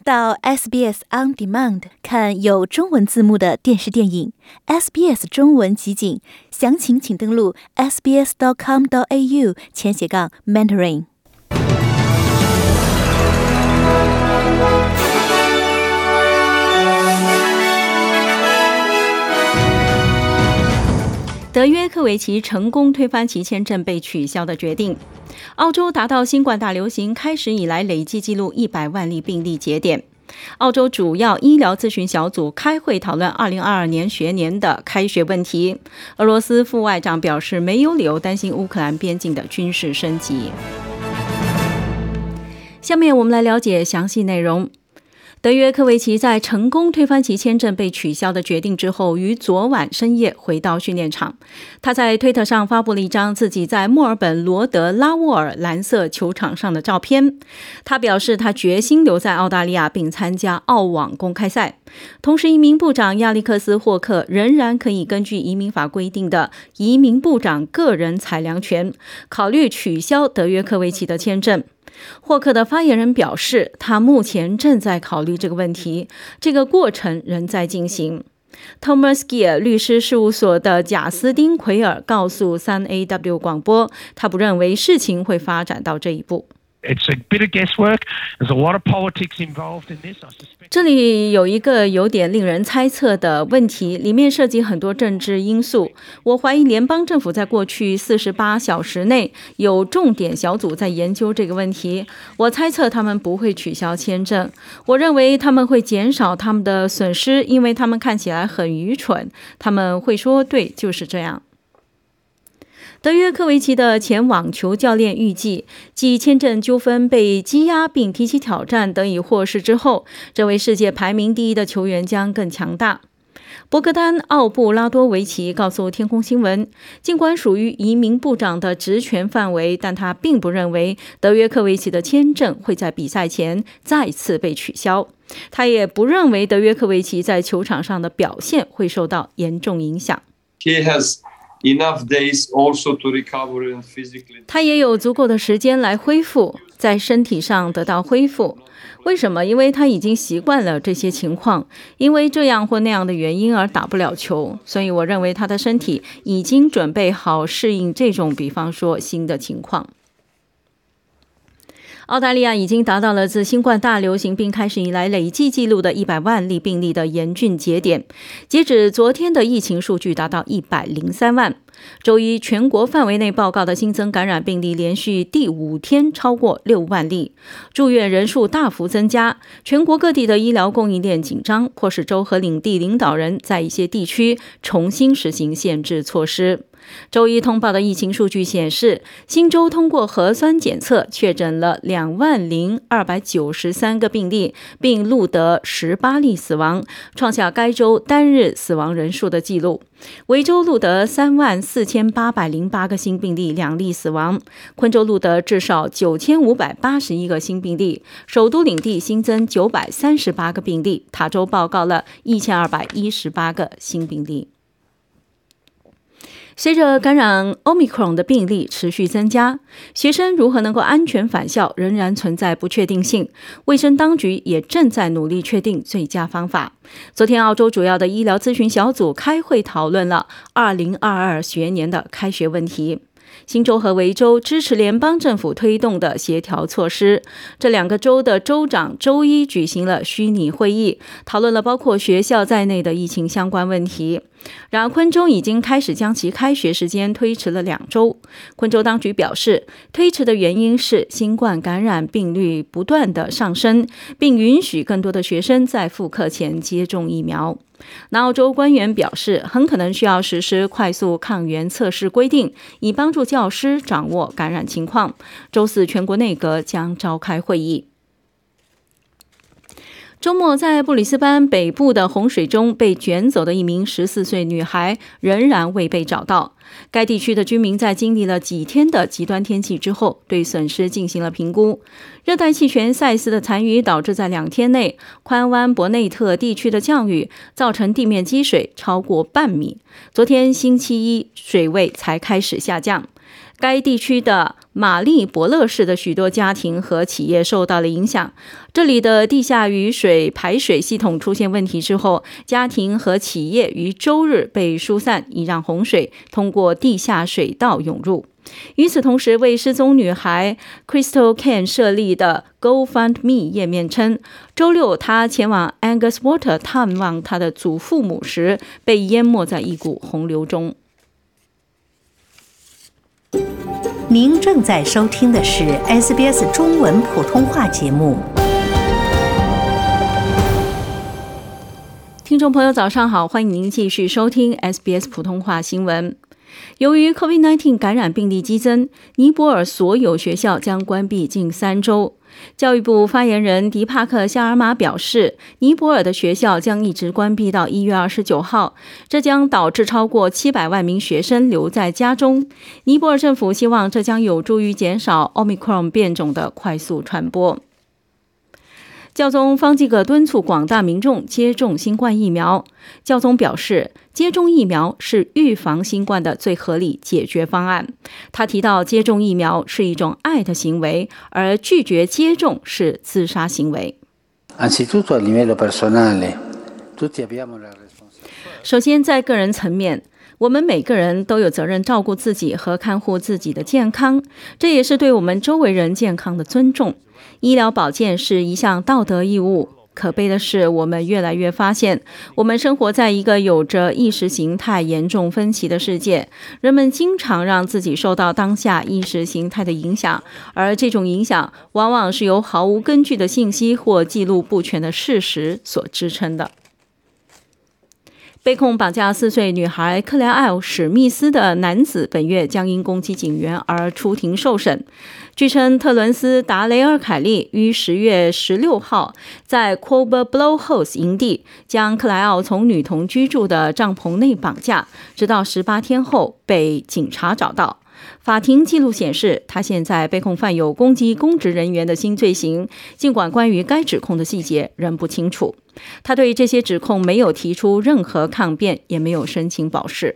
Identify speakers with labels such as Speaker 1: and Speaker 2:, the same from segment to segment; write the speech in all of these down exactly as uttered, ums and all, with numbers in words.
Speaker 1: 到 S B S On Demand 看有中文字幕的电视电影 S B S 中文集锦，详情请登录 s b s dot com dot a u 前斜杠 Mandarin。德约科维奇成功推翻其签证被取消的决定。澳洲达到新冠大流行开始以来累计记录一百万例病例节点。澳洲主要医疗咨询小组开会讨论二零二二年学年的开学问题。俄罗斯副外长表示没有理由担心乌克兰边境的军事升级。下面我们来了解详细内容。德约科维奇在成功推翻其签证被取消的决定之后，于昨晚深夜回到训练场。他在推特上发布了一张自己在墨尔本罗德拉沃尔蓝色球场上的照片。他表示他决心留在澳大利亚并参加澳网公开赛。同时，移民部长亚历克斯·霍克仍然可以根据移民法规定的移民部长个人裁量权，考虑取消德约科维奇的签证。霍克的发言人表示，他目前正在考虑这个问题，这个过程仍在进行。Thomas Gear 律师事务所的贾斯汀·奎尔告诉 三 A W 广播，他不认为事情会发展到这一步。
Speaker 2: It's a bit of guesswork. There's a lot of politics involved in this. I suspect.
Speaker 1: 这里有一个有点令人猜测的问题，里面涉及很多政治因素。我怀疑联邦政府在过去四十八小时内有重点小组在研究这个问题。我猜测他们不会取消签证。我认为他们会减少他们的损失，因为他们看起来很愚蠢。他们会说，对，就是这样。德约科维奇的前网球教练预计，继签证纠纷被羁押并提起挑战得以获释之后，这位世界排名第一的球员将更强大。博格丹·奥布拉多维奇告诉天空新闻，尽管属于移民部长的职权范围，但他并不认为德约科维奇的签证会在比赛前再次被取消。他也不认为德约科维奇在球场上的表现会受到严重影响。
Speaker 3: He has enough days also to recover and physically.
Speaker 1: 他也有足够的时间来恢复，在身体上得到恢复。为什么？因为他已经习惯了这些情况，因为这样或那样的原因而打不了球，所以我认为他的身体已经准备好适应这种，比方说新的情况。澳大利亚已经达到了自新冠大流行病开始以来累计记录的一百万例病例的严峻节点。截止昨天的疫情数据达到一百零三万。周一全国范围内报告的新增感染病例连续第五天超过六万例，住院人数大幅增加。全国各地的医疗供应链紧张，迫使州和领地领导人在一些地区重新实行限制措施。周一通报的疫情数据显示，新州通过核酸检测确诊了两万零二百九十三个病例，并录得十八例死亡，创下该州单日死亡人数的纪录。维州录得三万四千八百零八个新病例，两例死亡。昆州录得至少九千五百八十一个新病例。首都领地新增九百三十八个病例，塔州报告了一千二百一十八个新病例。随着感染 Omicron 的病例持续增加，学生如何能够安全返校仍然存在不确定性。卫生当局也正在努力确定最佳方法。昨天，澳洲主要的医疗咨询小组开会讨论了二零二二学年的开学问题。新州和维州支持联邦政府推动的协调措施。这两个州的州长周一举行了虚拟会议，讨论了包括学校在内的疫情相关问题。然而，昆州已经开始将其开学时间推迟了两周。昆州当局表示，推迟的原因是新冠感染病率不断的上升，并允许更多的学生在复课前接种疫苗。南澳洲官员表示，很可能需要实施快速抗原测试规定，以帮助教师掌握感染情况。周四，全国内阁将召开会议。周末，在布里斯班北部的洪水中被卷走的一名十四岁女孩仍然未被找到。该地区的居民在经历了几天的极端天气之后，对损失进行了评估。热带气旋塞斯的残余导致在两天内，宽湾伯内特地区的降雨造成地面积水超过半米。昨天星期一，水位才开始下降。 该地区的马利伯勒市的许多家庭和企业受到了影响。这里的地下雨水排水系统出现问题之后，家庭和企业于周日被疏散，以让洪水通过地下水道涌入。与此同时，为失踪女孩 Crystal Cain 设立的 GoFundMe 页面称，周六她前往 Angus Water 探望她的祖父母时，被淹没在一股洪流中。
Speaker 4: 您正在收听的是 S B S 中文普通话节目。
Speaker 1: 听众朋友早上好，欢迎您继续收听 S B S 普通话新闻。由于 COVID 十九 感染病例激增，尼泊尔所有学校将关闭近三周。教育部发言人迪帕克·夏尔马表示，尼泊尔的学校将一直关闭到一月二十九号，这将导致超过七百万名学生留在家中。尼泊尔政府希望这将有助于减少 Omicron 变种的快速传播。教宗方济各敦促广大民众接种新冠疫苗。教宗表示，接种疫苗是预防新冠的最合理解决方案。他提到，接种疫苗是一种爱的行为，而拒绝接种是自杀行为。首先，在个人层面，我们每个人都有责任照顾自己和看护自己的健康，这也是对我们周围人健康的尊重。医疗保健是一项道德义务。可悲的是，我们越来越发现，我们生活在一个有着意识形态严重分歧的世界。人们经常让自己受到当下意识形态的影响，而这种影响往往是由毫无根据的信息或记录不全的事实所支撑的。被控绑架四岁女孩克莱艾尔·史密斯的男子本月将因攻击警员而出庭受审。据称，特伦斯·达雷尔·凯利于十月十六号在 Quober Blow House 营地将克莱奥从女童居住的帐篷内绑架，直到十八天后被警察找到。法庭记录显示，他现在被控犯有攻击公职人员的新罪行，尽管关于该指控的细节仍不清楚。他对这些指控没有提出任何抗辩，也没有申请保释。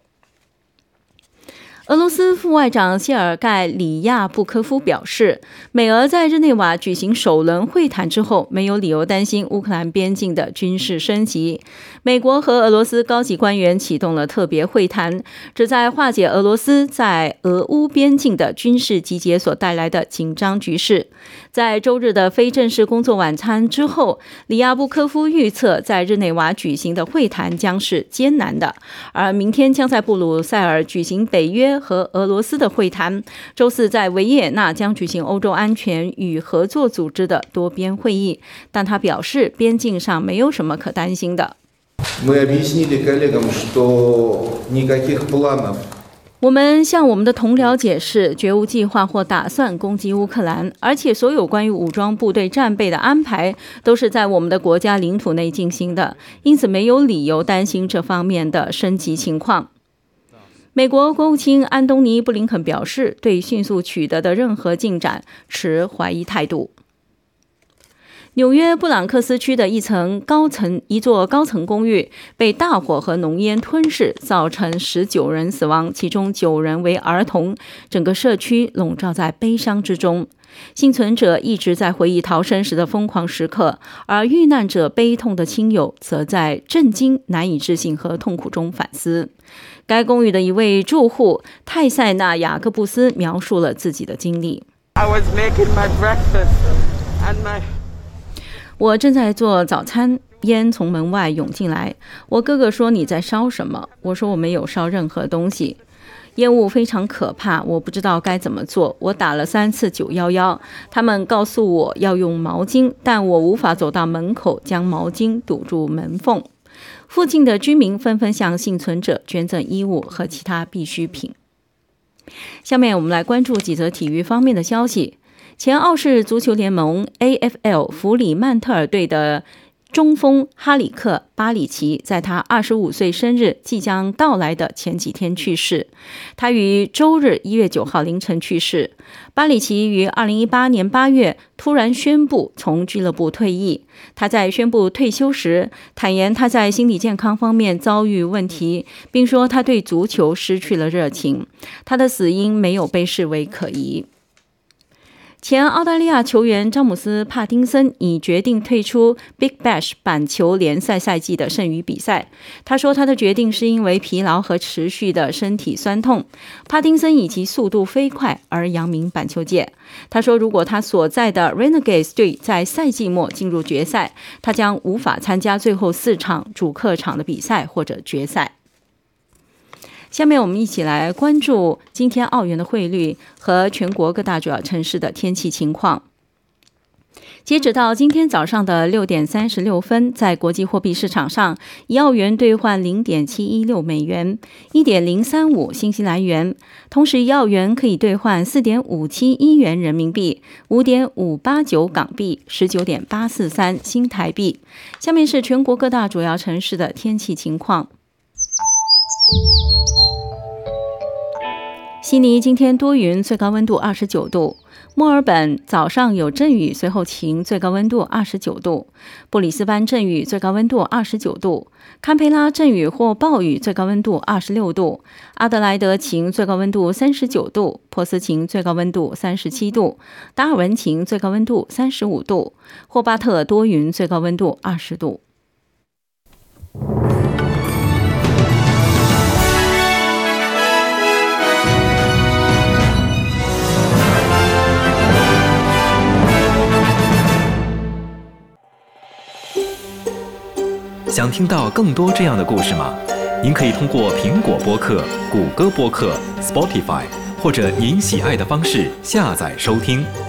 Speaker 1: 俄罗斯副外长谢尔盖·里亚布科夫表示，美俄在日内瓦举行首轮会谈之后，没有理由担心乌克兰边境的军事升级。美国和俄罗斯高级官员启动了特别会谈，旨在化解俄罗斯在俄乌边境的军事集结所带来的紧张局势。在周日的非正式工作晚餐之后，里亚布科夫预测在日内瓦举行的会谈将是艰难的，而明天将在布鲁塞尔举行北约和俄罗斯的会谈，周四在维也纳将举行欧洲安全与合作组织的多边会议，但他表示边境上没有什么可担心的。我们向我们的同僚解释，绝无计划或打算攻击乌克兰，而且所有关于武装部队战备的安排都是在我们的国家领土内进行的，因此没有理由担心这方面的升级情况。美国国务卿安东尼·布林肯表示，对迅速取得的任何进展持怀疑态度。纽约布朗克斯区的一层高层一座高层公寓被大火和浓烟吞噬，造成十九人死亡，其中九人为儿童，整个社区笼罩在悲伤之中。幸存者一直在回忆逃生时的疯狂时刻，而遇难者悲痛的亲友则在震惊、难以置信和痛苦中反思。该公寓的一位住户泰塞纳·雅各布斯描述了自己的经历。
Speaker 5: I was making my breakfast and my
Speaker 1: 我正在做早餐，烟从门外涌进来。我哥哥说你在烧什么？我说我没有烧任何东西。烟雾非常可怕，我不知道该怎么做。我打了三次九一一，他们告诉我要用毛巾，但我无法走到门口将毛巾堵住门缝。附近的居民纷纷向幸存者捐赠衣物和其他必需品。下面我们来关注几则体育方面的消息。前澳式足球联盟 A F L 弗里曼特尔队的中锋哈里克·巴里奇在他二十五岁生日即将到来的前几天去世，他于周日一月九号凌晨去世。巴里奇于二零一八年八月突然宣布从俱乐部退役。他在宣布退休时坦言他在心理健康方面遭遇问题，并说他对足球失去了热情。他的死因没有被视为可疑。前澳大利亚球员詹姆斯·帕丁森已决定退出 Big Bash 板球联赛赛季的剩余比赛。他说他的决定是因为疲劳和持续的身体酸痛。帕丁森以其速度飞快而扬名板球界。他说如果他所在的 Renegades 队在赛季末进入决赛，他将无法参加最后四场主客场的比赛或者决赛。下面我们一起来关注今天澳元的汇率和全国各大主要城市的天气情况。截止到今天早上的六点三十六分，在国际货币市场上，一澳元兑换 零点七一六美元， 一点零三五新西兰元。同时一澳元可以兑换 四点五七一元人民币， 五点五八九港币， 十九点八四三新台币。下面是全国各大主要城市的天气情况。悉尼今天多云，最高温度二十九度。墨尔本早上有阵雨，随后晴，最高温度二十九度。布里斯班阵雨，最高温度二十九度。堪培拉阵雨或暴雨，最高温度二十六度。阿德莱德晴，最高温度三十九度。珀斯晴，最高温度三十七度。达尔文晴，最高温度三十五度。霍巴特多云，最高温度二十度。
Speaker 6: 想听到更多这样的故事吗？您可以通过苹果播客、谷歌播客、Spotify 或者您喜爱的方式下载收听。